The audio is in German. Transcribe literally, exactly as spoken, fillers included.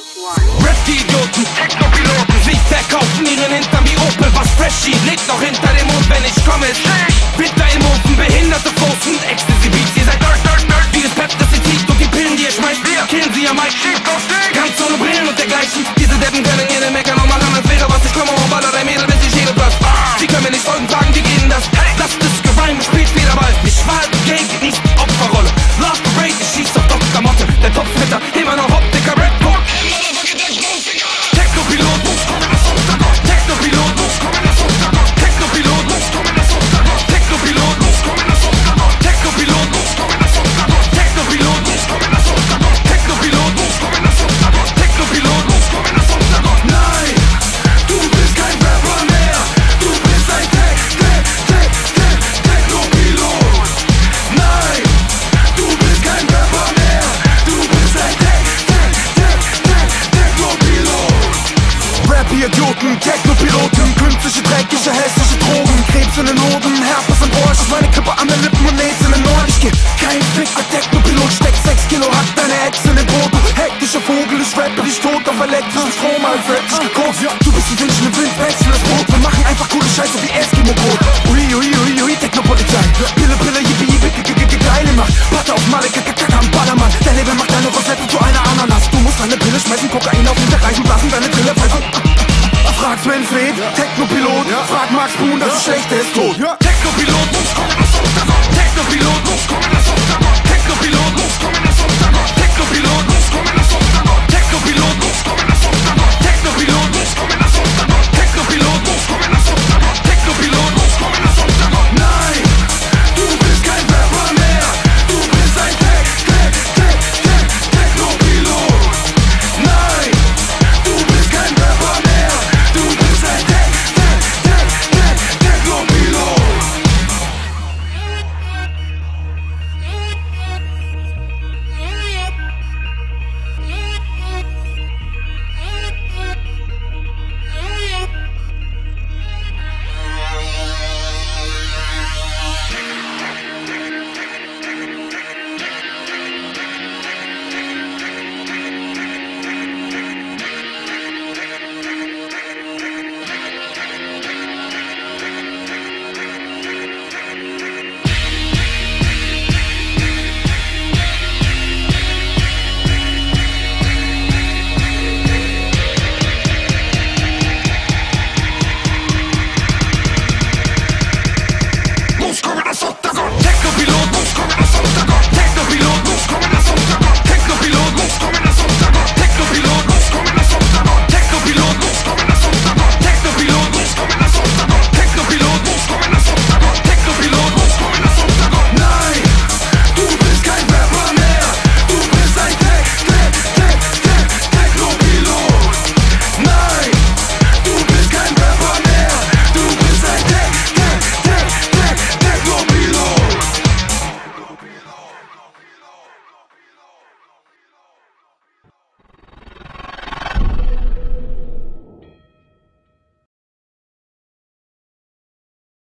Rap die Idioten, Techno-Piloten, sie verkaufen ihren Hintern wie Opel. Was Freshy liegt noch hinter dem Mond, wenn ich komme, ist Winter im Ofen, behinderte Pfosten, Ecstasy-Beats, ihr seid Nerd, Nerd, Nerd. Wie das Pep, das ihr zieht und die Pillen, die ihr schmeißt, wir killen sie am Mike, ganz ohne Brillen und dergleichen. Diese Deppen können jede Mecker nochmal an, als wäre was. Ich komme und baller dein Mädel, bis ich jede Platz. Sie können mir nicht folgen, fragen, wie geht denn das? Lasst es gereimt, spielt wieder Ball. Ich war Gang, genießt die Opferrolle. Love Parade, ich schieß auf Doktor Motte. Der Topfritter, immer noch Optiker, Red Bull. Techno-Pilot, Techno-Pilot, Techno-Pilot, Techno-Pilot, Techno-Pilot, Techno-Pilot, Techno-Pilot, Techno-Pilot. Nein, du bist kein Rapper mehr, du bist ein Tech, Tech, Tech, Tech, Techno-Pilot. Nein, du bist kein Rapper mehr, du bist ein Tech, Tech, Tech, Tech, Techno-Pilot. Rap-Idioten, Techno-Piloten, künstliche, dreckige, hässliche Drogen, Krebs in den Hoden, Herpes im Ohr, ich meine Kippe an den Lippen und näht's in den Ohren. Ich geh kein Fick, der Techno-Pilot steckt sechs Kilo, hat deine Ex in den Boden. Hektischer Vogel, ich rappe dich tot auf elektrischen Strom, als rap dich gekokst. Du bist ein Wünschen im Wind, wechsel das Brot, wir machen einfach coole Scheiße wie Eskimo-Brot. Ui, ui, ui, ui, Techno-Polizei, Pille, Pille, yippie, yippie, geile Macht, Patte auf Male, Kaka am Ballermann. Der Label macht deine Rosette zu einer Ananas. Du musst eine Pille schmeißen, Kokain auf den Reichen, blasen deine Brille, pfeifen. Frag Sven Fred, Techno-Pilot, frag Max Boon, das ist schlecht, der ist tot. Techno-Pilot,